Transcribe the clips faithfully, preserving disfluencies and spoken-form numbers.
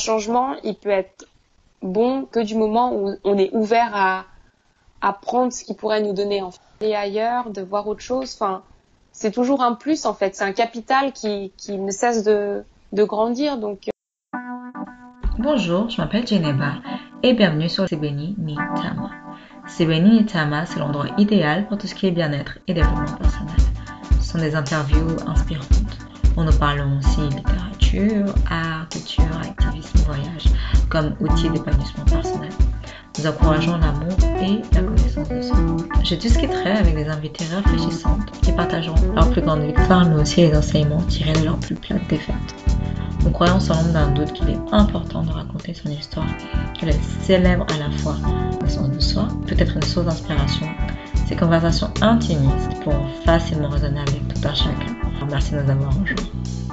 changement, il peut être bon que du moment où on est ouvert à, à prendre ce qu'il pourrait nous donner, en fait. Aller ailleurs, de voir autre chose, enfin, c'est toujours un plus, en fait. C'est un capital qui, qui ne cesse de, de grandir, donc. Bonjour, je m'appelle Geneva et bienvenue sur Sebeni ni Tama. Sebeni ni Tama, c'est l'endroit idéal pour tout ce qui est bien-être et développement personnel. Ce sont des interviews inspirantes où nous parlons aussi littérature, art, culture, activisme, voyage comme outil d'épanouissement personnel. Nous encourageons l'amour et la connaissance de soi. Je discuterai avec des invités réfléchissantes qui partageront leurs plus grandes victoires mais aussi les enseignements tirés de leurs plus plates défaites. Nous croyons sans l'ombre d'un doute qu'il est important de raconter son histoire, qu'elle célèbre à la fois la connaissance de soi, peut-être une source d'inspiration. Ces conversations intimistes pourront facilement résonner avec tout un chacun. Alors, merci de nous avoir rejoints.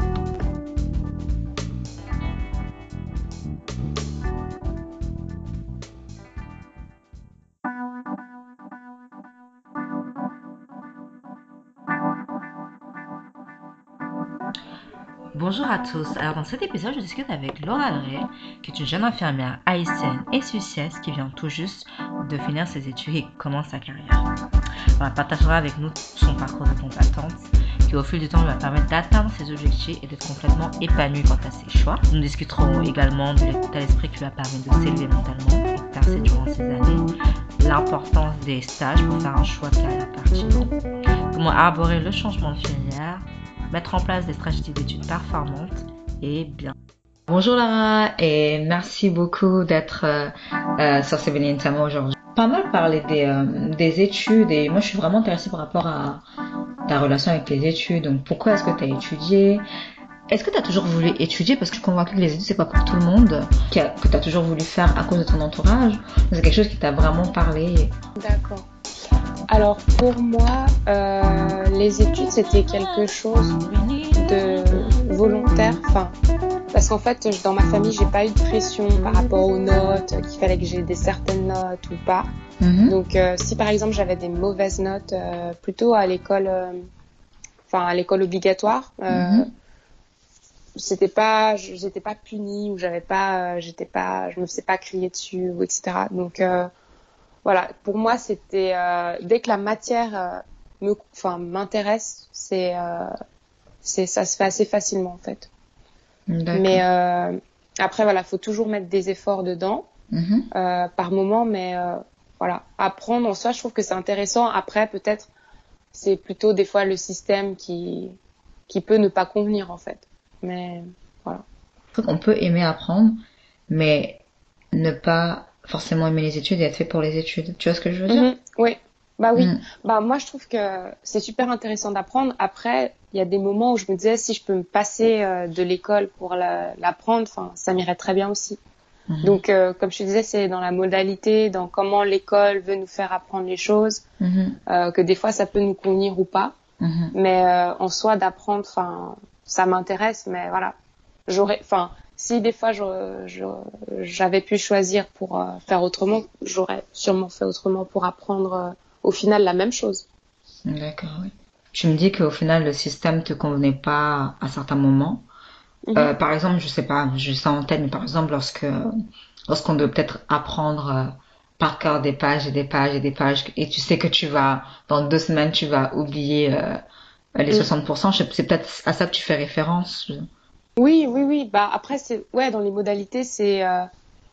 Bonjour à tous, alors dans cet épisode je discute avec Laura Ray, qui est une jeune infirmière haïtienne et suissesse qui vient tout juste de finir ses études et commence sa carrière. Elle partagera avec nous son parcours de combattante qui au fil du temps lui va permettre d'atteindre ses objectifs et d'être complètement épanouie quant à ses choix. Nous discuterons également de l'état d'esprit qui lui a permis de s'élever mentalement et de percer durant ces années, l'importance des stages pour faire un choix de carrière pertinent, comment arborer le changement de filière, mettre en place des stratégies d'études performantes et bien. Bonjour Lara et merci beaucoup d'être euh, euh, sur Sebeni ni Tama aujourd'hui. Pas mal parlé des, euh, des études et moi je suis vraiment intéressée par rapport à ta relation avec les études. Donc pourquoi est-ce que tu as étudié? Est-ce que tu as toujours voulu étudier? Parce que je suis convaincue que les études c'est pas pour tout le monde, que tu as toujours voulu faire à cause de ton entourage. C'est quelque chose qui t'a vraiment parlé. D'accord. Alors pour moi, euh, les études c'était quelque chose de volontaire, enfin parce qu'en fait dans ma famille j'ai pas eu de pression par rapport aux notes, qu'il fallait que j'ai des certaines notes ou pas. Mm-hmm. Donc euh, si par exemple j'avais des mauvaises notes, euh, plutôt à l'école, euh, enfin à l'école obligatoire, euh, mm-hmm. c'était pas, j'étais pas punie ou j'avais pas, j'étais pas, je me faisais pas crier dessus ou et cetera. Donc euh, voilà, pour moi, c'était euh, dès que la matière euh, me, enfin, m'intéresse, c'est, euh, c'est, ça se fait assez facilement en fait. D'accord. Mais euh, après, voilà, faut toujours mettre des efforts dedans mm-hmm. euh, par moment, mais euh, voilà, apprendre en soi, je trouve que c'est intéressant. Après, peut-être, c'est plutôt des fois le système qui qui peut ne pas convenir en fait. Mais voilà. On peut aimer apprendre, mais ne pas forcément aimer les études et être fait pour les études. Tu vois ce que je veux dire? Mmh, oui. Bah oui. Mmh. Bah moi je trouve que c'est super intéressant d'apprendre. Après, il y a des moments où je me disais si je peux me passer euh, de l'école pour la, l'apprendre, enfin ça m'irait très bien aussi. Mmh. Donc euh, comme je te disais, c'est dans la modalité, dans comment l'école veut nous faire apprendre les choses, mmh. euh, que des fois ça peut nous convenir ou pas. Mmh. Mais euh, en soi d'apprendre, enfin ça m'intéresse, mais voilà. J'aurais, enfin si des fois je, je, j'avais pu choisir pour euh, faire autrement, j'aurais sûrement fait autrement pour apprendre euh, au final la même chose. D'accord, oui. Tu me dis qu'au final le système te convenait pas à certains moments. Mm-hmm. Euh, par exemple, je sais pas, je sens en tête, mais par exemple lorsque lorsqu'on doit peut-être apprendre euh, par cœur des pages et des pages et des pages, et tu sais que tu vas dans deux semaines tu vas oublier euh, les mm. soixante pour cent. C'est peut-être à ça que tu fais référence. Je... Oui, oui, oui. Bah après c'est ouais dans les modalités c'est euh,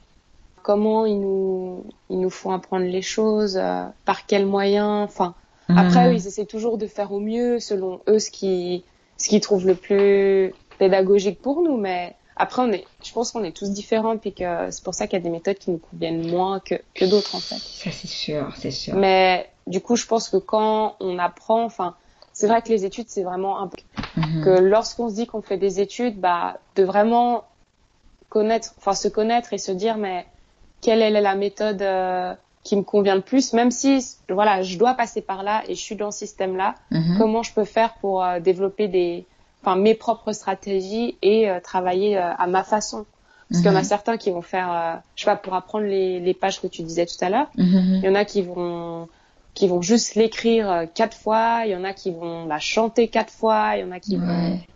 comment ils nous ils nous font apprendre les choses, euh, par quels moyens. Enfin mmh. après eux ils essaient toujours de faire au mieux selon eux ce qui ce qu'ils trouvent le plus pédagogique pour nous. Mais après on est, je pense qu'on est tous différents puis que c'est pour ça qu'il y a des méthodes qui nous conviennent moins que que d'autres en fait. Ça c'est sûr, c'est sûr. Mais du coup je pense que quand on apprend, enfin c'est vrai que les études c'est vraiment un peu mmh. que lorsqu'on se dit qu'on fait des études, bah de vraiment connaître, enfin se connaître et se dire mais quelle est la méthode euh, qui me convient le plus, même si voilà je dois passer par là et je suis dans ce système là, mmh. comment je peux faire pour euh, développer des, enfin mes propres stratégies et euh, travailler euh, à ma façon. Parce mmh. qu'il y en a certains qui vont faire, euh, je sais pas, pour apprendre les, les pages que tu disais tout à l'heure, mmh. il y en a qui vont qui vont juste l'écrire euh, quatre fois, il y en a qui vont la chanter quatre fois, il y en a qui ouais. vont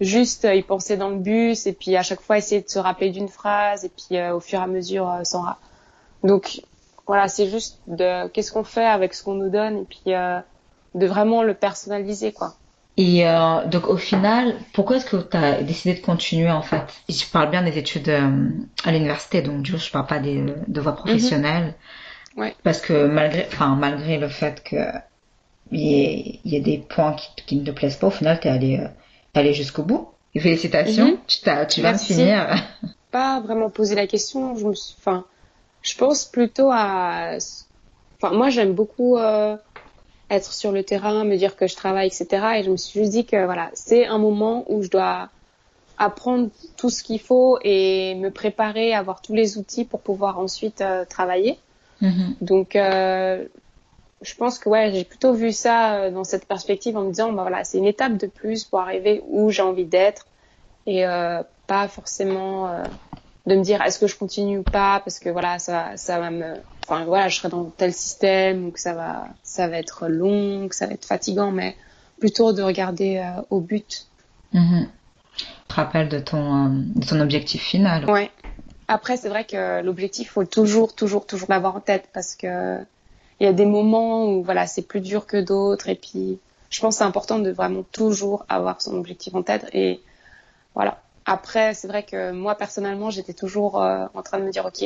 juste euh, y penser dans le bus et puis à chaque fois essayer de se rappeler d'une phrase et puis euh, au fur et à mesure euh, s'en ra- Donc voilà, c'est juste de qu'est-ce qu'on fait avec ce qu'on nous donne et puis euh, de vraiment le personnaliser quoi. Et euh, donc au final, pourquoi est-ce que tu as décidé de continuer en fait? Je parle bien des études euh, à l'université, donc du coup je parle pas des, de voie Mhm. professionnelle, Ouais. parce que malgré, enfin malgré le fait que il y ait, il y ait des points qui, qui ne te plaisent pas, au final t'es allé, euh, t'es allé jusqu'au bout. Et félicitations, Mhm. tu t'as, tu vas me Merci. finir. Pas vraiment poser la question. Je me suis, enfin, je pense plutôt à, enfin moi j'aime beaucoup euh, être sur le terrain, me dire que je travaille, et cetera. Et je me suis juste dit que voilà, c'est un moment où je dois apprendre tout ce qu'il faut et me préparer, avoir tous les outils pour pouvoir ensuite euh, travailler. Mhm. Donc, euh, je pense que ouais, j'ai plutôt vu ça euh, dans cette perspective en me disant, bah voilà, c'est une étape de plus pour arriver où j'ai envie d'être et euh, pas forcément euh, de me dire est-ce que je continue ou pas parce que voilà, ça, ça va me, enfin voilà, je serai dans tel système ou que ça va, ça va être long, que ça va être fatigant, mais plutôt de regarder euh, au but. Mhm. Tu te rappelles de ton, euh, de ton objectif final. Ouais. Après, c'est vrai que l'objectif, faut toujours, toujours, toujours l'avoir en tête parce que il y a des moments où voilà, c'est plus dur que d'autres et puis je pense que c'est important de vraiment toujours avoir son objectif en tête et voilà. Après, c'est vrai que moi personnellement, j'étais toujours euh, en train de me dire ok,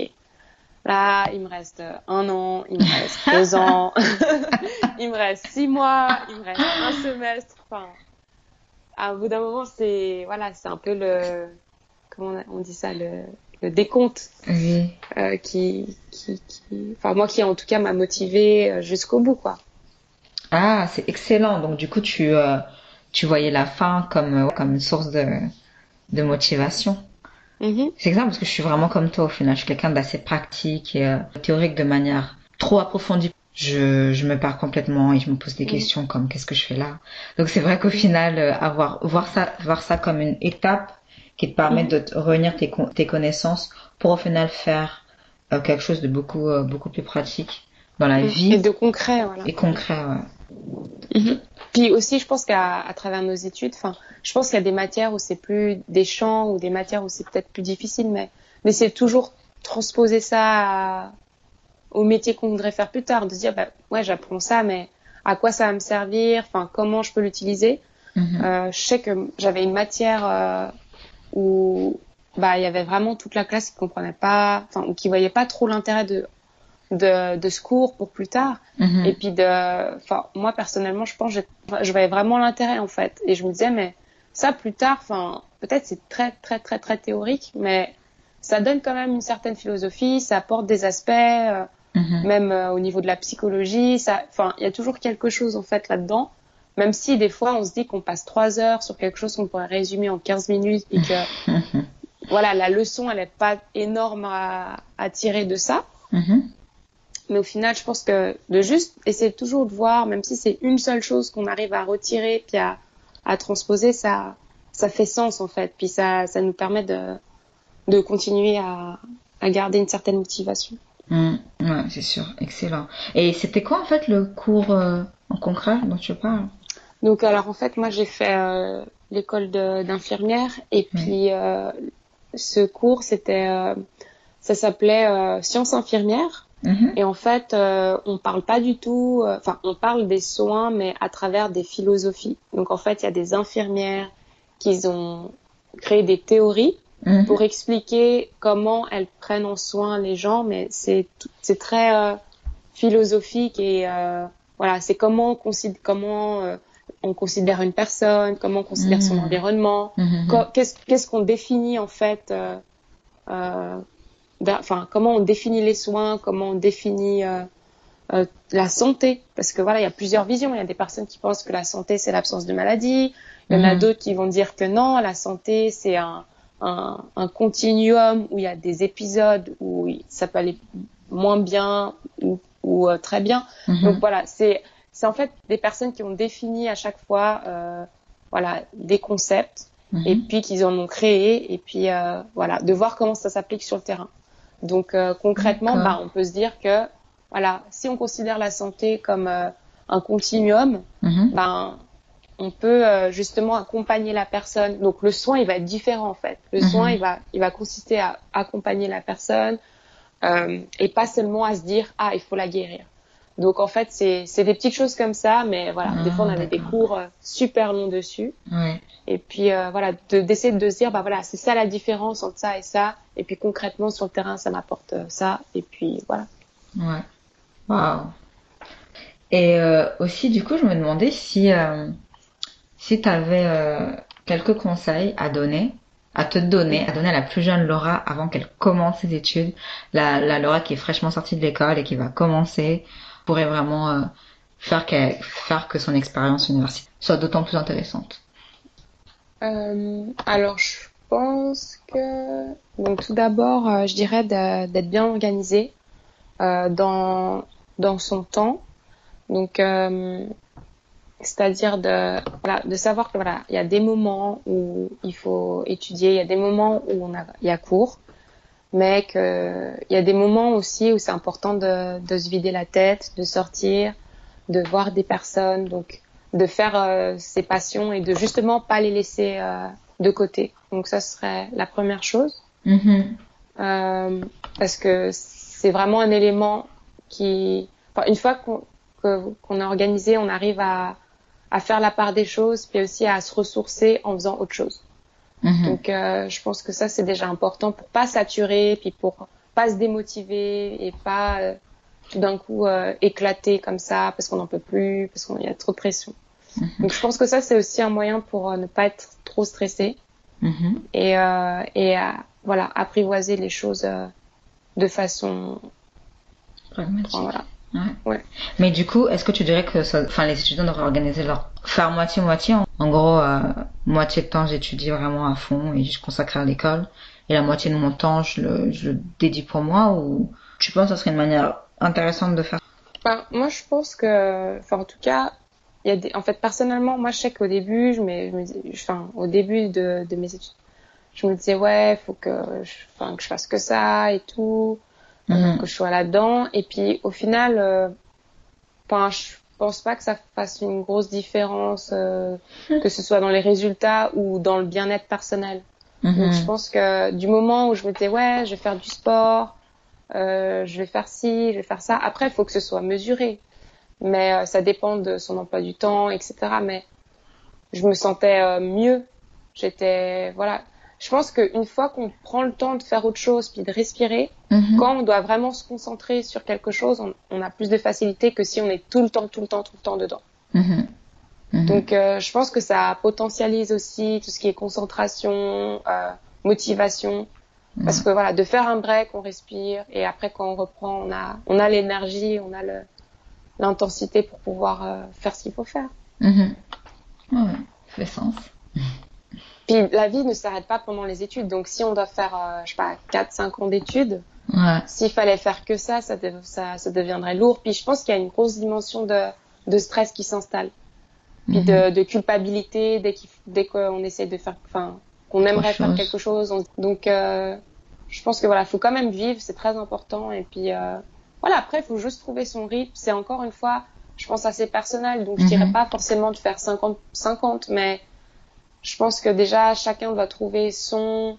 là, il me reste un an, il me reste deux ans, il me reste six mois, il me reste un semestre. Enfin, à bout d'un moment, c'est voilà, c'est un peu le comment on dit ça, le, le décompte Oui. euh, qui, qui, qui, enfin moi qui en tout cas m'a motivée jusqu'au bout quoi. Ah, c'est excellent. Donc du coup, tu, euh, tu voyais la fin comme, euh, comme une source de, de motivation. Mhm, C'est exact parce que je suis vraiment comme toi au final. Je suis quelqu'un d'assez pratique et euh, théorique de manière trop approfondie. Je, je me perds complètement et je me pose des mhm, questions comme qu'est-ce que je fais là. Donc c'est vrai qu'au mhm, final, euh, avoir voir ça voir ça comme une étape qui te permet mhm, de te réunir tes, con- tes connaissances pour au final faire euh, quelque chose de beaucoup euh, beaucoup plus pratique dans la mhm. Et vie de concret voilà. et concret. Ouais. Mhm. Puis aussi je pense qu'à à travers nos études, enfin je pense qu'il y a des matières où c'est plus des champs ou des matières où c'est peut-être plus difficile, mais mais c'est toujours transposer ça à- au métier qu'on voudrait faire plus tard, de se dire bah ouais j'apprends ça, mais à quoi ça va me servir, enfin comment je peux l'utiliser. Mhm. Euh, je sais que j'avais une matière euh, où bah il y avait vraiment toute la classe qui comprenait pas, enfin ou qui voyait pas trop l'intérêt de de, de ce cours pour plus tard. Et Mhm. puis de, enfin moi personnellement je pense que j'ai- je voyais vraiment l'intérêt en fait. Et je me disais mais ça plus tard, enfin peut-être c'est très très très très théorique, mais ça donne quand même une certaine philosophie, ça apporte des aspects, euh, Mhm. même euh, au niveau de la psychologie, ça, enfin il y a toujours quelque chose en fait là-dedans. Même si des fois on se dit qu'on passe trois heures sur quelque chose qu'on pourrait résumer en quinze minutes et que Mhm. voilà, la leçon, elle n'est pas énorme à, à tirer de ça. Mhm. Mais au final, je pense que de juste essayer toujours de voir, même si c'est une seule chose qu'on arrive à retirer puis à, à transposer, ça, ça fait sens en fait. Puis ça, ça nous permet de, de continuer à, à garder une certaine motivation. Mhm. Ouais, c'est sûr, excellent. Et c'était quoi en fait le cours euh, en concret dont tu parles? Donc alors en fait, moi j'ai fait euh, l'école de- d'infirmière et Oui. puis euh, ce cours, c'était, euh, ça s'appelait euh, sciences infirmières. Mhm. Et en fait, euh, on parle pas du tout, euh, enfin, on parle des soins, mais à travers des philosophies. Donc, en fait, il y a des infirmières qui ont créé des théories pour Mhm. expliquer comment elles prennent en soin les gens, mais c'est tout- c'est très euh, philosophique et euh, voilà, c'est comment on considère comment euh, on considère une personne, comment on considère son Mhm. environnement, Mhm. co- qu'est-ce qu'est-ce qu'on définit en fait. Euh, euh, enfin comment on définit les soins, comment on définit euh, euh, la santé, parce que voilà, il y a plusieurs visions. Il y a des personnes qui pensent que la santé c'est l'absence de maladie, il y en a Mhm. d'autres qui vont dire que non, la santé c'est un, un, un continuum où il y a des épisodes où ça peut aller moins bien ou, ou euh, très bien. Donc Mhm. voilà, c'est c'est en fait des personnes qui ont défini à chaque fois euh, voilà des concepts et Mhm. puis qu'ils en ont créé et puis euh, voilà de voir comment ça s'applique sur le terrain. Donc euh, concrètement, D'accord. bah, on peut se dire que voilà, si on considère la santé comme euh, un continuum, Mhm. ben on peut euh, justement accompagner la personne. Donc le soin, il va être différent en fait. Le mm-hmm. soin, il va, il va consister à accompagner la personne euh, et pas seulement à se dire ah il faut la guérir. Donc en fait c'est c'est des petites choses comme ça, mais voilà. Ah, des fois on avait d'accord. des cours euh, super longs dessus. Ouais. Et puis euh, voilà, de, d'essayer de se dire bah voilà c'est ça la différence entre ça et ça. Et puis concrètement sur le terrain ça m'apporte euh, ça. Et puis voilà. Ouais. Waouh. Et euh, aussi du coup je me demandais si euh, si tu avais euh, quelques conseils à donner, à te donner, à donner à la plus jeune Laura avant qu'elle commence ses études, la, la Laura qui est fraîchement sortie de l'école et qui va commencer, pourrait vraiment euh, faire, qu'elle, faire que son expérience universitaire soit d'autant plus intéressante. Euh, alors je pense que donc tout d'abord euh, je dirais de, d'être bien organisée euh, dans dans son temps. Donc euh, c'est-à-dire de, voilà, de savoir que voilà, il y a des moments où il faut étudier, il y a des moments où on a, il y a cours, mais que il y a des moments aussi où c'est important de, de se vider la tête, de sortir, de voir des personnes, donc de faire euh, ses passions et de justement pas les laisser euh, de côté. Donc ça serait la première chose, mm-hmm. euh, parce que c'est vraiment un élément qui, enfin, une fois qu'on, que, qu'on a organisé, on arrive à à faire la part des choses, puis aussi à se ressourcer en faisant autre chose. Mm-hmm. Donc, euh, je pense que ça, c'est déjà important pour pas saturer, puis pour pas se démotiver et pas euh, tout d'un coup euh, éclater comme ça parce qu'on n'en peut plus, parce qu'il y a trop de pression. Mm-hmm. Donc, je pense que ça, c'est aussi un moyen pour euh, ne pas être trop stressé mm-hmm. et, euh, et euh, voilà, apprivoiser les choses euh, de façon pragmatique. Enfin, voilà. Ouais. Ouais. Mais du coup, est-ce que tu dirais que ça, enfin, les étudiants devraient organiser leur, faire moitié-moitié? En, en gros, euh, moitié de temps, j'étudie vraiment à fond et je consacre à l'école. Et la moitié de mon temps, je le, je le dédie pour moi, ou tu penses que ça serait une manière intéressante de faire? Enfin, moi, je pense que, enfin, en tout cas, il y a des, en fait, personnellement, moi, je sais qu'au début, je me, je me dis, enfin, au début de, de mes études, je me disais, ouais, faut que je, enfin, que je fasse que ça et tout. Mm-hmm. Que je sois là-dedans. Et puis, au final, euh, enfin, je pense pas que ça fasse une grosse différence, euh, mm-hmm. que ce soit dans les résultats ou dans le bien-être personnel. Mm-hmm. Donc, je pense que du moment où je me disais, ouais, je vais faire du sport, euh, je vais faire ci, je vais faire ça. Après, il faut que ce soit mesuré. Mais euh, ça dépend de son emploi du temps, et cetera. Mais je me sentais euh, mieux. J'étais, voilà. Je pense qu'une fois qu'on prend le temps de faire autre chose puis de respirer, mm-hmm. quand on doit vraiment se concentrer sur quelque chose, on, on a plus de facilité que si on est tout le temps, tout le temps, tout le temps dedans. Mm-hmm. Mm-hmm. Donc, euh, je pense que ça potentialise aussi tout ce qui est concentration, euh, motivation. Mm-hmm. Parce que voilà, de faire un break, on respire et après quand on reprend, on a, on a l'énergie, on a le, l'intensité pour pouvoir euh, faire ce qu'il faut faire. Mm-hmm. Ouais, ça fait sens. Puis la vie ne s'arrête pas pendant les études. Donc si on doit faire, euh, je sais pas, quatre cinq ans d'études, ouais. s'il fallait faire que ça, ça, de, ça, ça deviendrait lourd. Puis je pense qu'il y a une grosse dimension de, de stress qui s'installe. Puis mm-hmm. de, de culpabilité dès, qu'il, dès qu'on essaie de faire, enfin, qu'on aimerait Trop faire chose. quelque chose. On, donc euh, je pense que voilà, faut quand même vivre, c'est très important. Et puis euh, voilà, après, il faut juste trouver son rythme. C'est encore une fois, je pense assez personnel. Donc je mm-hmm. dirais pas forcément de faire cinquante cinquante, mais je pense que déjà chacun doit trouver son,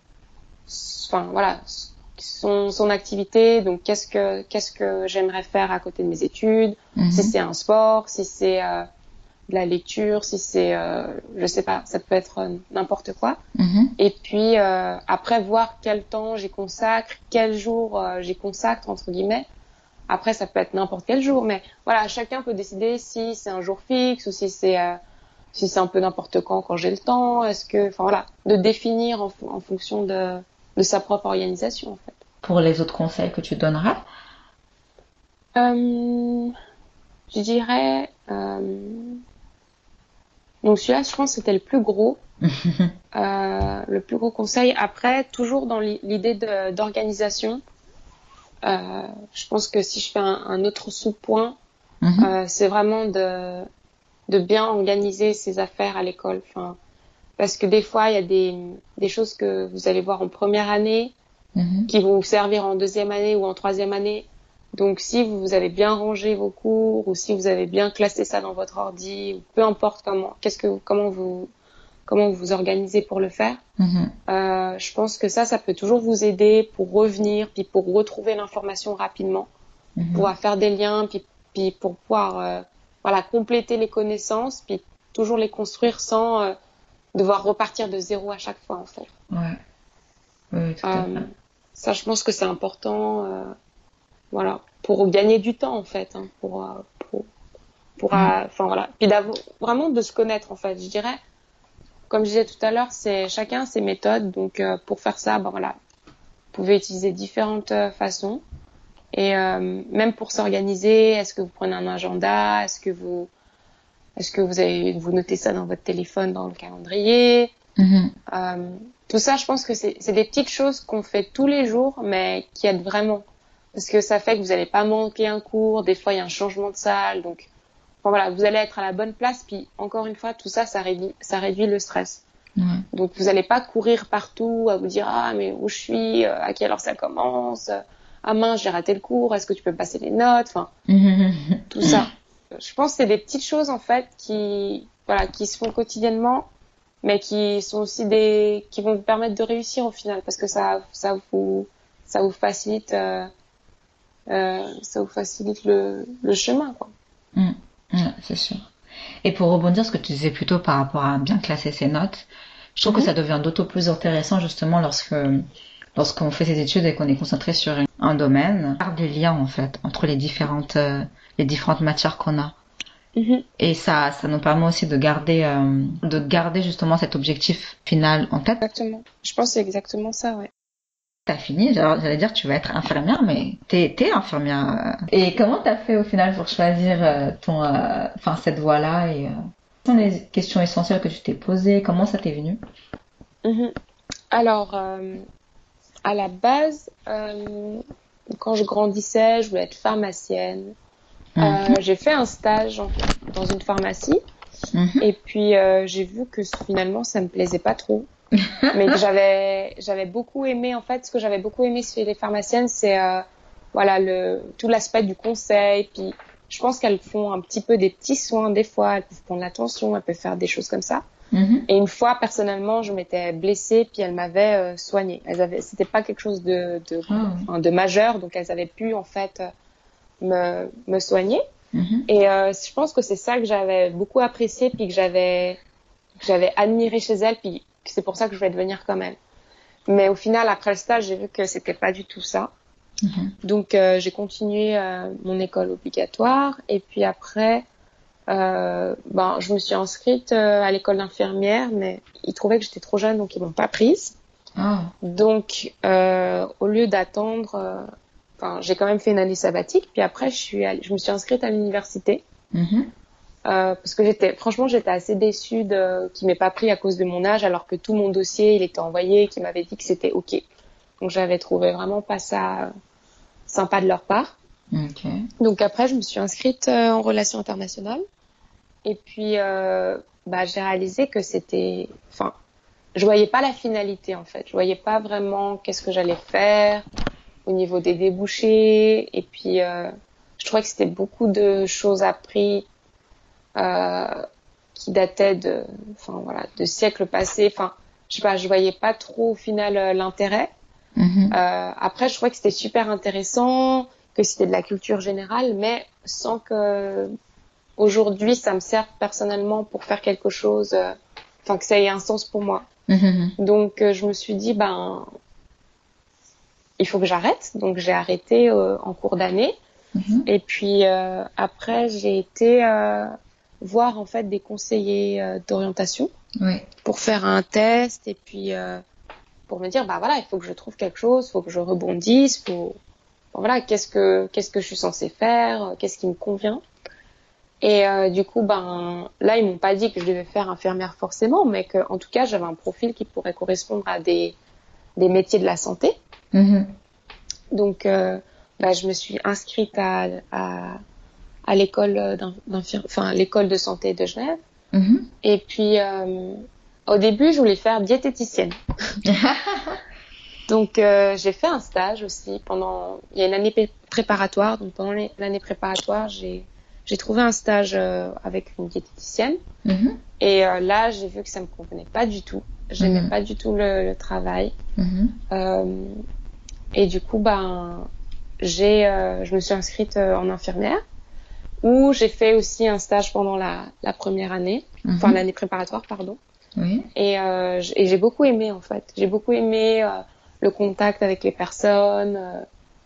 enfin voilà, son son activité. Donc qu'est-ce que qu'est-ce que j'aimerais faire à côté de mes études, mm-hmm. si c'est un sport, si c'est euh, de la lecture, si c'est euh, je sais pas, ça peut être euh, n'importe quoi. Mm-hmm. Et puis euh, après voir quel temps j'y consacre, quel jour euh, j'y consacre entre guillemets. Après ça peut être n'importe quel jour, mais voilà, chacun peut décider si c'est un jour fixe ou si c'est euh, si c'est un peu n'importe quand quand j'ai le temps, est-ce que, enfin voilà, de définir en, en fonction de, de sa propre organisation en fait. Pour les autres conseils que tu donnerais, euh, je dirais, euh, donc celui-là, je pense que c'était le plus gros, euh, le plus gros conseil. Après, toujours dans l'idée de, d'organisation, euh, je pense que si je fais un, un autre sous-point, mm-hmm. euh, c'est vraiment de de bien organiser ses affaires à l'école. Enfin, parce que des fois, il y a des, des choses que vous allez voir en première année, mm-hmm. qui vont vous servir en deuxième année ou en troisième année. Donc, si vous avez bien rangé vos cours ou si vous avez bien classé ça dans votre ordi, ou peu importe comment, qu'est-ce que, comment vous, comment vous vous organisez pour le faire, Mhm. euh, je pense que ça, ça peut toujours vous aider pour revenir, puis pour retrouver l'information rapidement, Mhm. pouvoir faire des liens, puis, puis pour pouvoir, euh, voilà, compléter les connaissances, puis toujours les construire sans euh, devoir repartir de zéro à chaque fois, en fait. Ouais. Oui, oui, tout à Euh, fait. Ça, je pense que c'est important, euh, voilà, pour gagner du temps, en fait, hein, pour, euh, pour, pour, Mhm. euh, enfin voilà, puis d'avoir vraiment de se connaître, en fait, je dirais. Comme je disais tout à l'heure, c'est chacun ses méthodes, donc euh, pour faire ça, ben voilà, vous pouvez utiliser différentes euh, façons. Et euh, même pour s'organiser, est-ce que vous prenez un agenda? Est-ce que vous, est-ce que vous avez, vous notez ça dans votre téléphone, dans le calendrier? Mhm. Euh, Tout ça, je pense que c'est, c'est des petites choses qu'on fait tous les jours, mais qui aident vraiment. Parce que ça fait que vous n'allez pas manquer un cours. Des fois, il y a un changement de salle. Donc, enfin, voilà, vous allez être à la bonne place. Puis, encore une fois, tout ça, ça réduit, ça réduit le stress. Ouais. Donc, vous n'allez pas courir partout à vous dire, ah, mais où je suis? À quelle heure ça commence? Ah mince, j'ai raté le cours. Est-ce que tu peux passer les notes? Enfin, Mhm. tout ça. Je pense que c'est des petites choses, en fait, qui, voilà, qui se font quotidiennement, mais qui sont aussi des, qui vont vous permettre de réussir au final, parce que ça, ça vous, ça vous facilite, euh, euh, ça vous facilite le, le chemin, quoi. Mhm. Ouais, c'est sûr. Et pour rebondir sur ce que tu disais plutôt par rapport à bien classer ses notes, je trouve que Mhm. ça devient d'autant plus intéressant justement lorsque lorsqu'on fait ses études et qu'on est concentré sur un domaine, faire des liens en fait entre les différentes euh, les différentes matières qu'on a. Mhm. Et ça ça nous permet aussi de garder euh, de garder justement cet objectif final en tête. Exactement. Je pense que c'est exactement ça, ouais. T'as fini, j'allais j'allais dire que tu vas être infirmière, mais t'es t'es infirmière. euh. Et comment t'as fait au final pour choisir euh, ton euh, enfin cette voie-là et euh, quelles sont les questions essentielles que tu t'es posées? Comment ça t'est venu? Mhm. Alors, euh, à la base, euh, quand je grandissais, je voulais être pharmacienne. Euh, Mhm. j'ai fait un stage en- dans une pharmacie Mhm. et puis euh, j'ai vu que finalement ça me plaisait pas trop, mais que j'avais j'avais beaucoup aimé en fait ce que j'avais beaucoup aimé chez les pharmaciennes, c'est euh, voilà le tout l'aspect du conseil. Puis je pense qu'elles font un petit peu des petits soins des fois, elles peuvent prendre l'attention, elles peuvent faire des choses comme ça. Mhm. Et une fois personnellement, je m'étais blessée puis elles m'avaient euh, soignée. Elles avaient c'était pas quelque chose de de Ah. enfin, de majeur, donc elles avaient pu en fait euh, me me soigner. Mhm. Et euh, je pense que c'est ça que j'avais beaucoup apprécié puis que j'avais que j'avais admiré chez elle puis que c'est pour ça que je voulais devenir comme elle. Mais au final, après le stage, j'ai vu que c'était pas du tout ça. Mhm. Donc euh, j'ai continué euh, mon école obligatoire et puis après, euh, ben je me suis inscrite euh, à l'école d'infirmière, mais ils trouvaient que j'étais trop jeune, donc ils m'ont pas prise. Ah. Donc euh, au lieu d'attendre, euh, enfin j'ai quand même fait une année sabbatique. Puis après, je suis, allée- je me suis inscrite à l'université. Mhm. Euh, parce que j'étais, franchement, j'étais assez déçue de qu'il m'ait pas pris à cause de mon âge, alors que tout mon dossier, il était envoyé, qu'il m'avait dit que c'était ok. Donc j'avais trouvé vraiment pas ça sympa de leur part. Ok. Donc après, je me suis inscrite euh, en relations internationales. Et puis, euh, bah, j'ai réalisé que c'était, enfin, je voyais pas la finalité en fait. Je voyais pas vraiment qu'est-ce que j'allais faire au niveau des débouchés. Et puis, euh, je trouvais que c'était beaucoup de choses apprises. Euh, qui datait de, enfin voilà, de siècles passés. Enfin, je sais pas, je voyais pas trop au final euh, l'intérêt. Mhm. Euh, après, je trouvais que c'était super intéressant, que c'était de la culture générale, mais sans que aujourd'hui ça me serve personnellement pour faire quelque chose, euh, enfin que ça ait un sens pour moi. Mhm. Donc euh, je me suis dit ben il faut que j'arrête. Donc j'ai arrêté euh, en cours d'année. Mhm. Et puis euh, après j'ai été euh, voir en fait des conseillers euh, d'orientation Oui. pour faire un test et puis euh, pour me dire bah voilà il faut que je trouve quelque chose, il faut que je rebondisse, faut bon, voilà qu'est-ce que qu'est-ce que je suis censée faire, qu'est-ce qui me convient. Et euh, du coup ben là ils m'ont pas dit que je devais faire infirmière forcément, mais que en tout cas j'avais un profil qui pourrait correspondre à des des métiers de la santé. Mhm. Donc euh, bah, je me suis inscrite à à à l'école d'infir... enfin l'école de santé de Genève. Mhm. Et puis euh, au début je voulais faire diététicienne. Donc, euh, j'ai fait un stage aussi pendant. Il y a une année pré- préparatoire. Donc, pendant les- l'année préparatoire, j'ai j'ai trouvé un stage euh, avec une diététicienne. Mhm. Et euh, là, j'ai vu que ça me convenait pas du tout. J'aimais Mhm. pas du tout le, le travail. Mhm. Euh, et du coup, ben, j'ai, euh, je me suis inscrite euh, en infirmière, où j'ai fait aussi un stage pendant la, la première année, Mhm. enfin l'année préparatoire, pardon. Oui. Et, euh, j- et j'ai beaucoup aimé en fait. J'ai beaucoup aimé euh, le contact avec les personnes. Euh,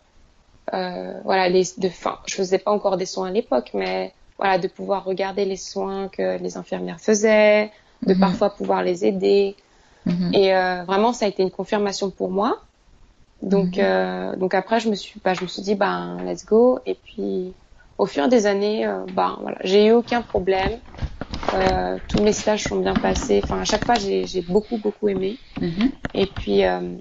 euh, voilà, les, de, fin, je faisais pas encore des soins à l'époque, mais voilà, de pouvoir regarder les soins que les infirmières faisaient, de Mhm. parfois pouvoir les aider. Mhm. Et euh, vraiment, ça a été une confirmation pour moi. Donc, Mhm. euh, donc après, je me suis, bah, je me suis dit, ben, let's go. Et puis, au fur des années, euh, ben, voilà, j'ai eu aucun problème. Euh, tous mes stages sont bien passés. Enfin, à chaque fois, j'ai, j'ai beaucoup, beaucoup aimé. Mhm. Et puis, euh,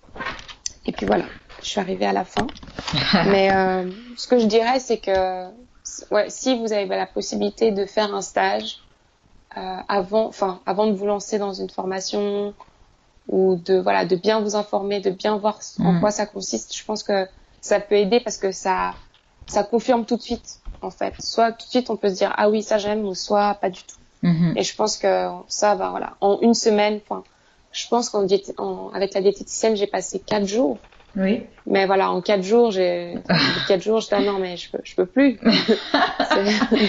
et puis voilà, je suis arrivée à la fin. Mais euh, ce que je dirais, c'est que ouais, si vous avez la possibilité de faire un stage euh, avant, enfin, avant de vous lancer dans une formation ou de voilà, de bien vous informer, de bien voir en Mhm. quoi ça consiste, je pense que ça peut aider parce que ça, ça confirme tout de suite, en fait. Soit tout de suite on peut se dire ah oui ça j'aime, ou soit pas du tout. Mhm. Et je pense que ça va, voilà, en une semaine, enfin, je pense qu'en diété- en- avec la diététicienne j'ai passé quatre jours. Oui. Mais voilà, en quatre jours, j'ai, enfin, au bout de quatre jours, j'étais, ah non, mais je peux, je peux plus. C'est,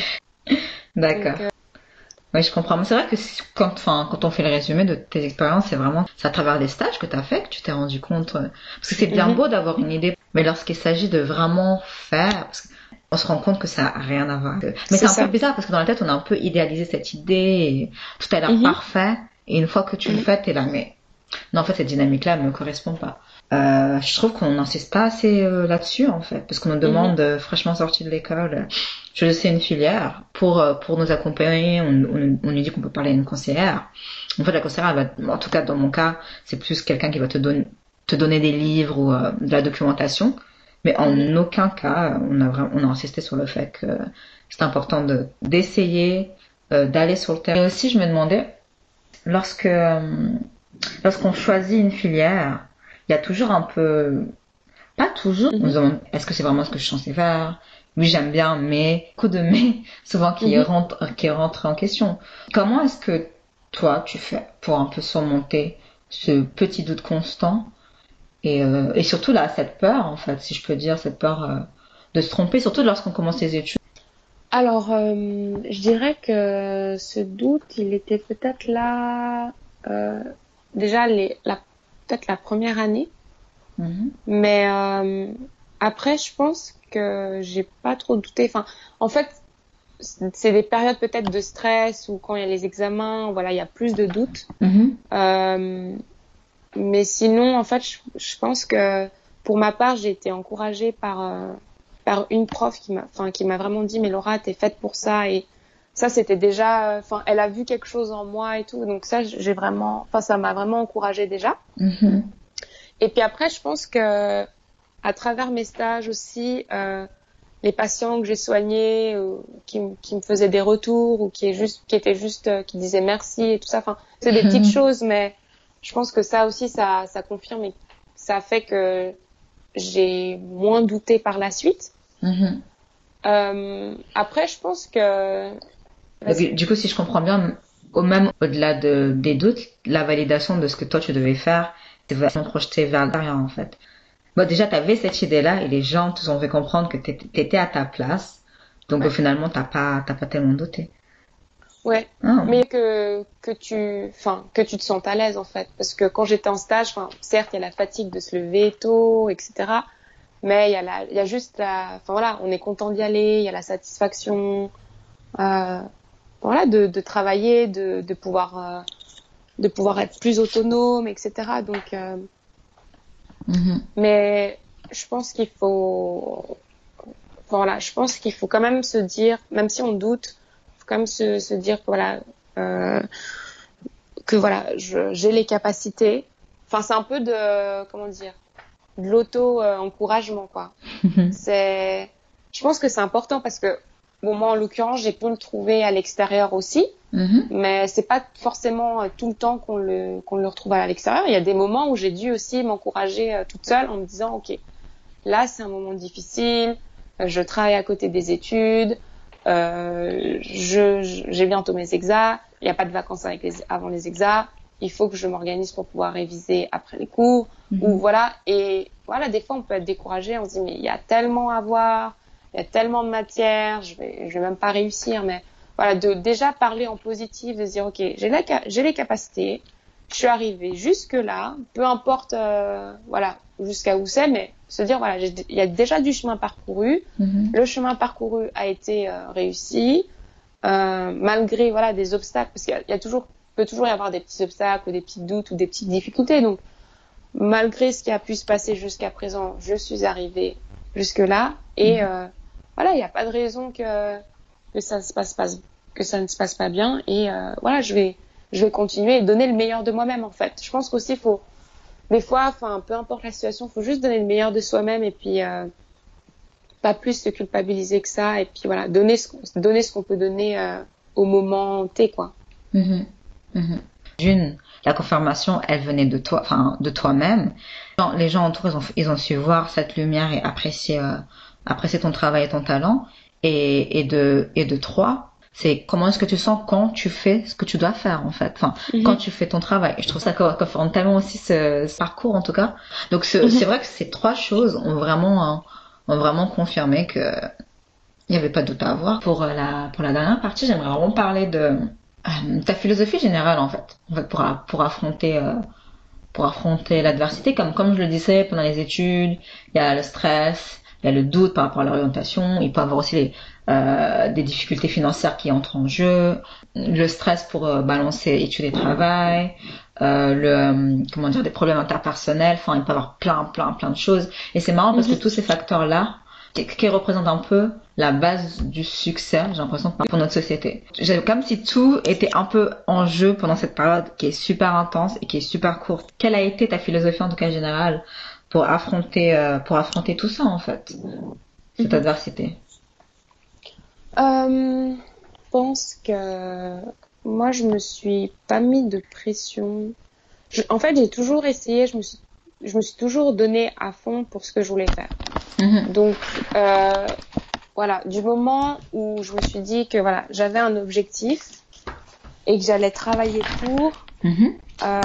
D'accord. donc, euh, Oui, je comprends. Mais c'est vrai que si- quand, enfin, quand on fait le résumé de tes expériences, c'est vraiment c'est à travers des stages que tu as fait que tu t'es rendu compte. euh, Parce que c'est bien mhm, beau d'avoir une idée, mais lorsqu'il s'agit de vraiment faire, parce qu'on se rend compte que ça n'a rien à voir. Mais c'est c'est un peu ça. bizarre parce que dans la tête, on a un peu idéalisé cette idée, et tout a l'air Mhm, parfait, et une fois que tu le mhm, fais, t'es là, mais non, en fait, cette dynamique-là ne me correspond pas. Euh, je trouve qu'on n'insiste pas assez euh, là-dessus, en fait, parce qu'on nous mhm, demande, euh, fraîchement sorti de l'école, euh, je sais une filière, pour, euh, pour nous accompagner, on, on, on nous dit qu'on peut parler à une conseillère. En fait, la conseillère, elle va, en tout cas, dans mon cas, c'est plus quelqu'un qui va te, donner te donner des livres ou euh, de la documentation, mais en mhm. aucun cas, on a, vraiment, on a insisté sur le fait que c'est important de, d'essayer, euh, d'aller sur le terrain. Et aussi, je me demandais, lorsque... euh, Lorsqu'on choisit une filière, il y a toujours un peu, pas toujours, on se Mhm, demande est-ce que c'est vraiment ce que je suis censée faire? Oui, j'aime bien, mais coup de mais souvent qui mhm. rentre, qui rentre en question. Comment est-ce que toi tu fais pour un peu surmonter ce petit doute constant et, euh, et surtout là cette peur en fait, si je peux dire cette peur euh, de se tromper, surtout lorsqu'on commence les études. Alors, euh, je dirais que ce doute, il était peut-être là, euh, déjà les, la, peut-être la première année, Mhm. mais euh, après, je pense que j'ai pas trop douté. Enfin, en fait, c'est des périodes peut-être de stress ou quand il y a les examens, voilà, il y a plus de doutes. Mhm. Euh, mais sinon, en fait, je, je pense que pour ma part, j'ai été encouragée par euh, par une prof qui m'a, enfin, qui m'a vraiment dit, mais Laura, t'es faite pour ça. Et ça, c'était déjà, enfin, elle a vu quelque chose en moi et tout. Donc ça, j'ai vraiment, enfin, ça m'a vraiment encouragée déjà. Mhm. Et puis après, je pense que à travers mes stages aussi, euh, les patients que j'ai soignés, euh, qui, m- qui me faisaient des retours ou qui, est juste, qui étaient juste, euh, qui disaient merci et tout ça. Enfin, c'est des petites choses, mais je pense que ça aussi, ça, ça confirme et ça fait que j'ai moins douté par la suite. Mhm. Euh, après, je pense que, Donc, vas-y. du coup, si je comprends bien, au même au-delà de, des doutes, la validation de ce que toi tu devais faire, c'est vachement projeté vers l'arrière en fait. Bon, déjà, tu avais cette idée-là et les gens te ont fait comprendre que tu étais à ta place. Donc, euh, Ouais, finalement, t'as pas, t'as pas tellement douté. ouais. Ah. Mais que, que tu, enfin, que tu te sentes à l'aise, en fait. Parce que quand j'étais en stage, enfin, certes, il y a la fatigue de se lever tôt, et cetera. Mais il y a la, il y a juste la, enfin voilà, on est content d'y aller, il y a la satisfaction, euh, voilà, de, de travailler, de, de pouvoir, euh, de pouvoir être plus autonome, et cetera. Donc, euh, Mhm. mais je pense qu'il faut, voilà, je pense qu'il faut quand même se dire, même si on doute, il faut quand même se, se dire que voilà, euh, que voilà, je, j'ai les capacités. Enfin, c'est un peu de, comment dire, de l'auto-encouragement, quoi. C'est, je pense que c'est important parce que, bon, moi, en l'occurrence, j'ai pu le trouver à l'extérieur aussi. Mm-hmm. Mais c'est pas forcément euh, tout le temps qu'on le, qu'on le retrouve à l'extérieur. Il y a des moments où j'ai dû aussi m'encourager euh, toute seule en me disant, OK, là, c'est un moment difficile, euh, je travaille à côté des études, euh, je, je, j'ai bientôt mes exas, il n'y a pas de vacances avec les, avant les exas, il faut que je m'organise pour pouvoir réviser après les cours, Mm-hmm. ou voilà. Et voilà, des fois, on peut être découragé, on se dit, mais il y a tellement à voir, il y a tellement de matière, je vais, je vais même pas réussir, mais voilà, de déjà parler en positif, de se dire, OK, j'ai, la, j'ai les capacités, je suis arrivée jusque-là, peu importe, euh, voilà, jusqu'à où c'est, mais se dire, voilà, il y a déjà du chemin parcouru, Mm-hmm. le chemin parcouru a été euh, réussi, euh, malgré, voilà, des obstacles, parce qu'il y a, il y a toujours, peut toujours y avoir des petits obstacles ou des petits doutes ou des petites difficultés, donc, malgré ce qui a pu se passer jusqu'à présent, je suis arrivée jusque-là, et, mm-hmm. euh, voilà, il n'y a pas de raison que, que ça se passe pas, que ça ne se passe pas bien, et, euh, voilà, je vais, je vais continuer et donner le meilleur de moi-même, en fait. Je pense qu'aussi, il faut, des fois, enfin, peu importe la situation, il faut juste donner le meilleur de soi-même et puis euh, pas plus se culpabiliser que ça. Et puis voilà, donner ce qu'on, donner ce qu'on peut donner euh, au moment T, quoi. Mm-hmm. Mm-hmm. D'une, la confirmation, elle venait de toi, enfin, de toi-même. Les gens autour, ils ont, ils ont su voir cette lumière et apprécier, euh, apprécier ton travail et ton talent. Et, et de, et de trois, c'est comment est-ce que tu sens quand tu fais ce que tu dois faire, en fait. Enfin, mm-hmm. quand tu fais ton travail. Et je trouve ça confirme tellement aussi ce, ce parcours, en tout cas. Donc, ce, mm-hmm. c'est vrai que ces trois choses ont vraiment, hein, ont vraiment confirmé que il n'y avait pas de doute à avoir. Pour la, pour la dernière partie, j'aimerais vraiment parler de euh, ta philosophie générale, en fait. En fait, pour, pour affronter, euh, pour affronter l'adversité. Comme, comme je le disais, pendant les études, il y a le stress, il y a le doute par rapport à l'orientation. Il peut y avoir aussi les, euh, des difficultés financières qui entrent en jeu, le stress pour euh, balancer études et travail, euh, le euh, comment dire des problèmes interpersonnels. Enfin, il peut y avoir plein, plein, plein de choses. Et c'est marrant parce que tous ces facteurs-là, qui, qui représentent un peu la base du succès, j'ai l'impression, pour notre société. J'ai comme si tout était un peu en jeu pendant cette période qui est super intense et qui est super courte. Quelle a été ta philosophie, en tout cas générale, pour affronter, euh, pour affronter tout ça, en fait, cette mm-hmm. adversité? Euh, je pense que moi, je me suis pas mis de pression. Je, en fait, j'ai toujours essayé, je me suis, je me suis toujours donné à fond pour ce que je voulais faire. Mm-hmm. Donc, euh, voilà, du moment où je me suis dit que voilà, j'avais un objectif et que j'allais travailler pour, mm-hmm. euh,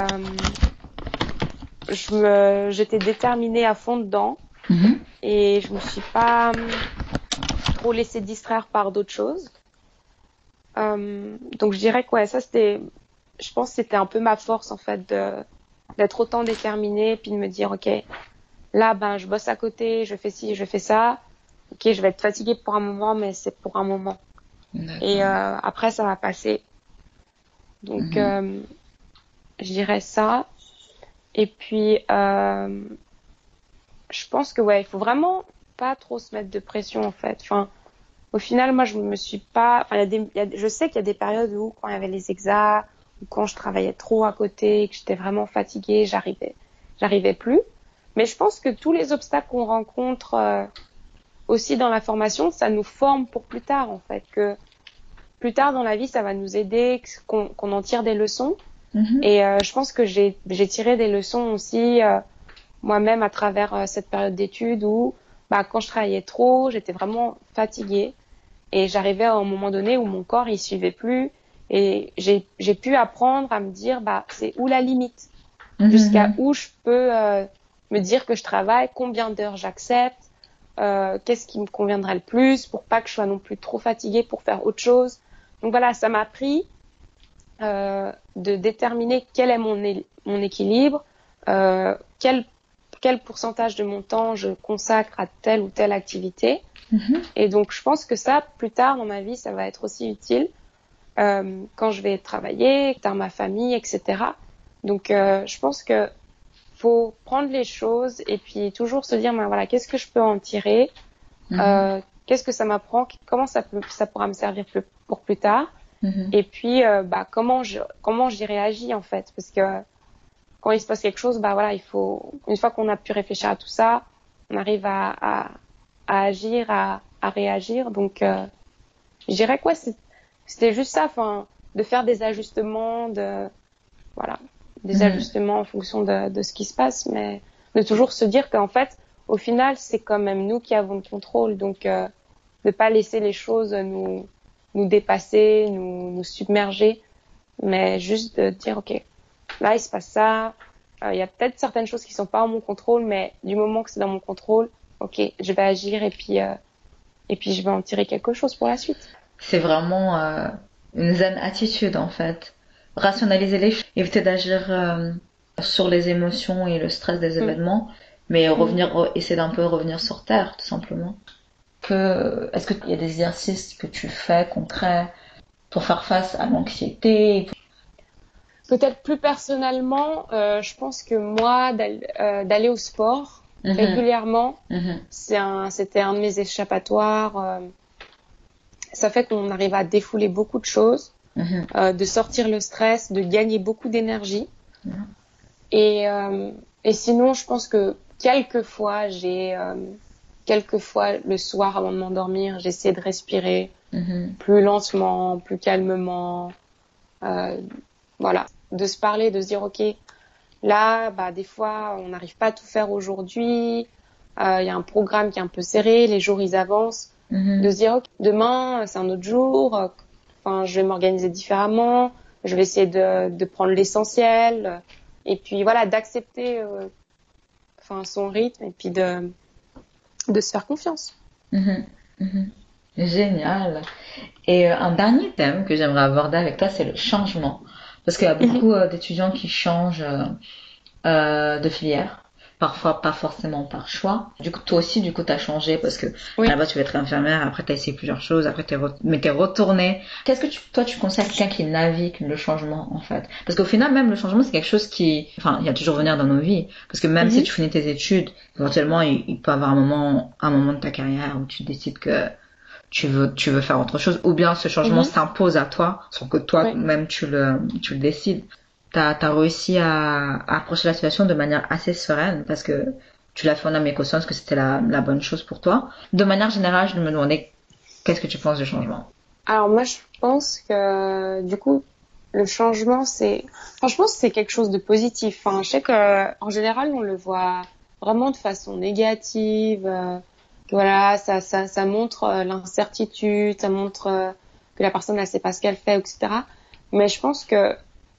je me, j'étais déterminée à fond dedans mm-hmm. et je me suis pas trop laissée distraire par d'autres choses. Euh, donc je dirais que ouais, ça c'était, je pense que c'était un peu ma force en fait de d'être autant déterminée puis de me dire ok, là ben je bosse à côté, je fais ci, je fais ça. Ok, je vais être fatiguée pour un moment, mais c'est pour un moment. D'accord. Et euh, après, ça va passer. Donc, mm-hmm. euh, je dirais ça. Et puis, euh, je pense que ouais, il faut vraiment pas trop se mettre de pression en fait. Enfin, au final, moi, je me suis pas. Enfin, il y a des, il y a, je sais qu'il y a des périodes où, quand il y avait les examens, ou quand je travaillais trop à côté, que j'étais vraiment fatiguée, j'arrivais, j'arrivais plus. Mais je pense que tous les obstacles qu'on rencontre euh, aussi dans la formation, ça nous forme pour plus tard en fait, que plus tard dans la vie, ça va nous aider, qu'on, qu'on en tire des leçons. Mm-hmm. Et euh, je pense que j'ai, j'ai tiré des leçons aussi euh, moi-même à travers euh, cette période d'études où, bah, quand je travaillais trop, j'étais vraiment fatiguée et j'arrivais à un moment donné où mon corps il suivait plus et j'ai, j'ai pu apprendre à me dire bah c'est où la limite, mm-hmm. jusqu'à où je peux euh, me dire que je travaille, combien d'heures j'accepte. Euh, qu'est-ce qui me conviendrait le plus pour pas que je sois non plus trop fatiguée pour faire autre chose. Donc voilà, ça m'a appris euh, de déterminer quel est mon, é- mon équilibre, euh, quel, quel pourcentage de mon temps je consacre à telle ou telle activité. Mm-hmm. Et donc je pense que ça, plus tard dans ma vie, ça va être aussi utile euh, quand je vais travailler, dans ma famille, et cetera. Donc euh, je pense que faut prendre les choses et puis toujours se dire ben voilà, qu'est-ce que je peux en tirer, mm-hmm. euh, qu'est-ce que ça m'apprend, comment ça peut ça pourra me servir plus, pour plus tard, mm-hmm. et puis euh, bah comment je comment j'y réagis en fait, parce que quand il se passe quelque chose, bah voilà, il faut une fois qu'on a pu réfléchir à tout ça, on arrive à à, à agir, à à réagir. Donc euh, je dirais quoi, c'est, c'était juste ça, enfin de faire des ajustements, de voilà, des Mhm. ajustements en fonction de, de ce qui se passe, mais de toujours se dire qu'en fait, au final, c'est quand même nous qui avons le contrôle, donc euh, de pas laisser les choses nous nous dépasser, nous nous submerger, mais juste de dire ok, là il se passe ça, euh, il y a peut-être certaines choses qui sont pas en mon contrôle, mais du moment que c'est dans mon contrôle, ok, je vais agir et puis euh, et puis je vais en tirer quelque chose pour la suite. C'est vraiment euh, une zen attitude en fait. Rationaliser les choses, éviter d'agir euh, sur les émotions et le stress des Mm. événements, mais Mm. revenir, re- essayer d'un peu revenir sur terre, tout simplement. Que, est-ce qu'il y a des exercices que tu fais concrets pour faire face à l'anxiété? Peut-être plus personnellement, euh, je pense que moi, d'aller, euh, d'aller au sport Mhm, régulièrement, mhm, c'est un, c'était un de mes échappatoires. euh, ça fait qu'on arrive à défouler beaucoup de choses, mhm. euh, de sortir le stress, de gagner beaucoup d'énergie. Et, euh, et sinon, je pense que quelquefois, j'ai, euh, quelquefois le soir avant de m'endormir, j'essaie de respirer Mhm, plus lentement, plus calmement. Euh, voilà, de se parler, de se dire ok, là, bah des fois, on n'arrive pas à tout faire aujourd'hui. Il euh, y a un programme qui est un peu serré, les jours ils avancent. De mhm, se dire ok, demain c'est un autre jour. euh, Enfin, je vais m'organiser différemment. Je vais essayer de, de prendre l'essentiel. Et puis voilà, d'accepter, euh, enfin son rythme et puis de de se faire confiance. mhm, mhm. Génial. Et euh, un dernier thème que j'aimerais aborder avec toi, c'est le changement. Parce qu'il y a beaucoup euh, d'étudiants qui changent euh, euh, de filière, parfois pas forcément par choix. Du coup, toi aussi, du coup, t'as changé parce que à la Oui. base, tu veux être infirmière, après t'as essayé plusieurs choses, après t'es re- mais t'es retourné. Qu'est-ce que tu, toi, tu conseilles à quelqu'un qui navigue le changement, en fait? Parce qu'au final, même le changement, c'est quelque chose qui, enfin, il y a toujours venir dans nos vies. Parce que même si Mhm. tu finis tes études, éventuellement, il, il peut y avoir un moment, un moment de ta carrière où tu décides que tu veux, tu veux faire autre chose, ou bien ce changement Mhm. s'impose à toi, sans que Oui. toi-même tu le, tu le décides. T'as, t'as réussi à, à approcher la situation de manière assez sereine, parce que tu l'as fait en âme et conscience que c'était la, la bonne chose pour toi. De manière générale, je me demandais, qu'est-ce que tu penses du changement? Alors moi, je pense que du coup, le changement, c'est, enfin, je pense que c'est quelque chose de positif. Enfin, je sais que en général, on le voit vraiment de façon négative. euh, que voilà, ça, ça, ça montre euh, l'incertitude, ça montre euh, que la personne, elle sait pas ce qu'elle fait, et cetera. Mais je pense que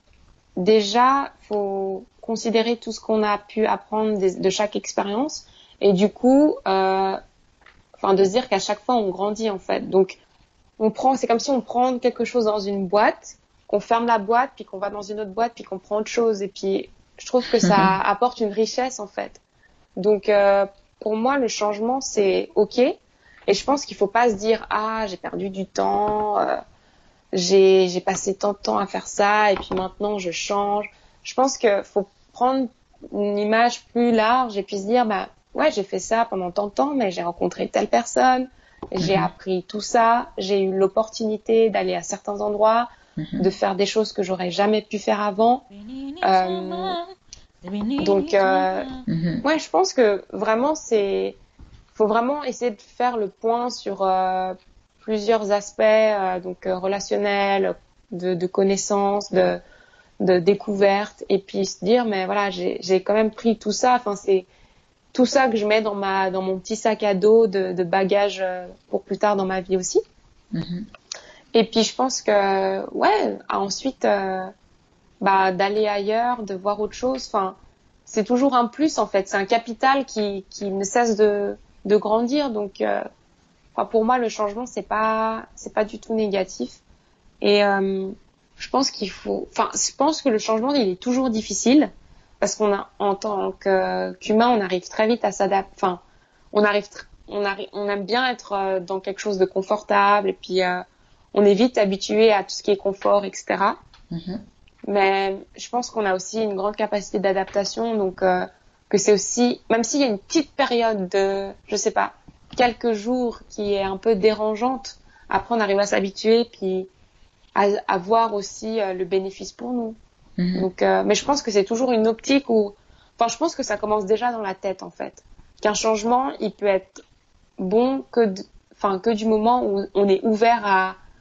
déjà, faut considérer tout ce qu'on a pu apprendre de, de chaque expérience et du coup, euh, enfin, de se dire qu'à chaque fois, on grandit en fait. Donc on prend, c'est comme si on prend quelque chose dans une boîte, qu'on ferme la boîte, puis qu'on va dans une autre boîte, puis qu'on prend autre chose. Et puis, je trouve que ça apporte une richesse, en fait. Donc, euh, pour moi, le changement, c'est OK. Et je pense qu'il faut pas se dire, ah, j'ai perdu du temps, euh, j'ai, j'ai passé tant de temps à faire ça, et puis maintenant, je change. Je pense qu'il faut prendre une image plus large et puis se dire, bah, ouais, j'ai fait ça pendant tant de temps, mais j'ai rencontré telle personne, j'ai Mhm, appris tout ça, j'ai eu l'opportunité d'aller à certains endroits, de mhm, faire des choses que j'aurais jamais pu faire avant. Euh, donc, euh, mhm, ouais, je pense que vraiment, c'est, faut vraiment essayer de faire le point sur euh, plusieurs aspects, euh, donc euh, relationnels, de, de connaissances, de, de découverte, et puis se dire, mais voilà, j'ai, j'ai quand même pris tout ça. Enfin, c'est tout ça que je mets dans ma, dans mon petit sac à dos de, de bagages euh, pour plus tard dans ma vie aussi. mhm, Et puis je pense que, ouais, ensuite, euh, bah, d'aller ailleurs, de voir autre chose. Enfin, c'est toujours un plus en fait. C'est un capital qui, qui ne cesse de, de grandir. Donc, euh, enfin, pour moi, le changement c'est pas, c'est pas du tout négatif. Et euh, je pense qu'il faut, enfin, je pense que le changement il est toujours difficile parce qu'on a, en tant que, qu'humain, on arrive très vite à s'adapter. Enfin, on arrive, tr- on arrive, on aime bien être euh, dans quelque chose de confortable et puis euh, on est vite habitué à tout ce qui est confort, et cetera. mhm. Mais je pense qu'on a aussi une grande capacité d'adaptation, donc euh, que c'est aussi, même s'il y a une petite période de, je sais pas, quelques jours qui est un peu dérangeante, après on arrive à s'habituer puis à, à voir aussi euh, le bénéfice pour nous. Mhm. Donc, euh, mais je pense que c'est toujours une optique où, enfin, je pense que ça commence déjà dans la tête en fait. Qu'un changement, il peut être bon que, de- enfin, que du moment où on est ouvert à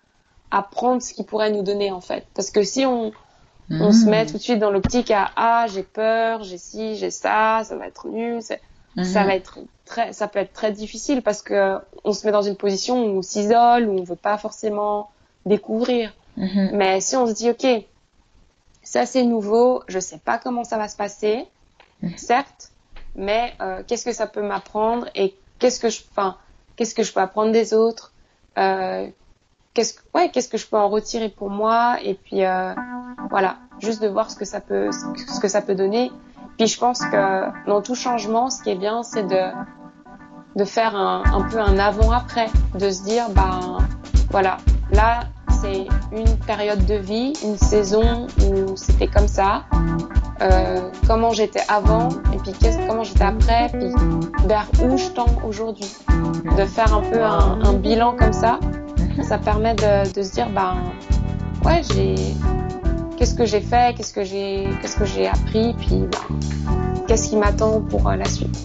à prendre ce qu'il pourrait nous donner en fait. Parce que si on, mmh. on se met tout de suite dans l'optique à ah j'ai peur, j'ai ci, j'ai ça, ça va être nul, c'est, mmh. ça va être très, ça peut être très difficile parce que on se met dans une position où on s'isole, où on veut pas forcément découvrir. Mmh. Mais si on se dit ok, ça c'est nouveau, je sais pas comment ça va se passer, mmh. certes, mais euh, qu'est-ce que ça peut m'apprendre et qu'est-ce que je, enfin, qu'est-ce que je peux apprendre des autres, euh, qu'est-ce que, ouais, qu'est-ce que je peux en retirer pour moi et puis euh, voilà, juste de voir ce que ça peut, ce que ça peut donner. Puis je pense que dans tout changement, ce qui est bien, c'est de de faire un, un peu un avant-après, de se dire ben voilà, là c'est une période de vie, une saison où c'était comme ça. Euh, comment j'étais avant et puis qu'est-ce, comment j'étais après, puis vers où je tends aujourd'hui. De faire un peu un, un bilan comme ça, ça permet de, de se dire ben ouais j'ai qu'est-ce que j'ai fait, qu'est-ce que j'ai qu'est-ce que j'ai appris, puis ben, qu'est-ce qui m'attend pour euh, la suite.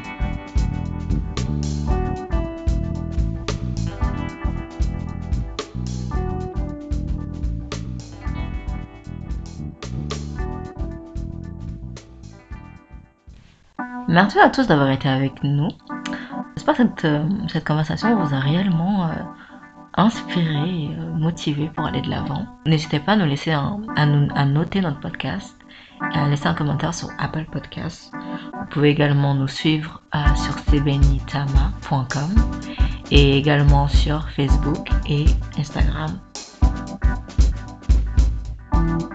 Merci à tous d'avoir été avec nous. J'espère que cette, euh, cette conversation vous a réellement euh, inspiré, euh, motivé pour aller de l'avant. N'hésitez pas à nous laisser un, à, nous, à noter notre podcast et à laisser un commentaire sur Apple Podcasts. Vous pouvez également nous suivre euh, sur sebenitama point com et également sur Facebook et Instagram.